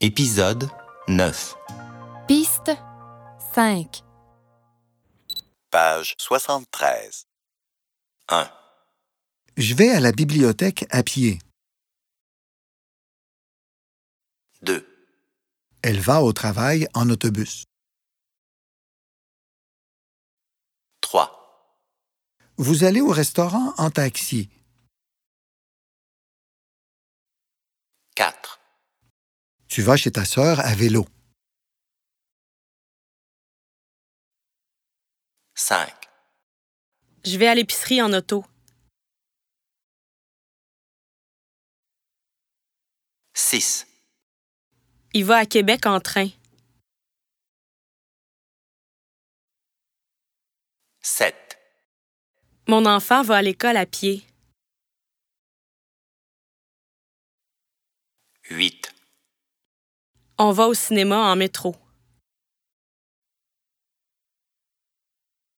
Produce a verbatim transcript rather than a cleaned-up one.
Épisode neuf. Piste cinq. Page soixante-treize. un. Je vais à la bibliothèque à pied. deux. Elle va au travail en autobus. trois. Vous allez au restaurant en taxi. quatre. Tu vas chez ta sœur à vélo. cinq. Je vais à l'épicerie en auto. six. Il va à Québec en train. sept. Mon enfant va à l'école à pied. huit. On va au cinéma en métro.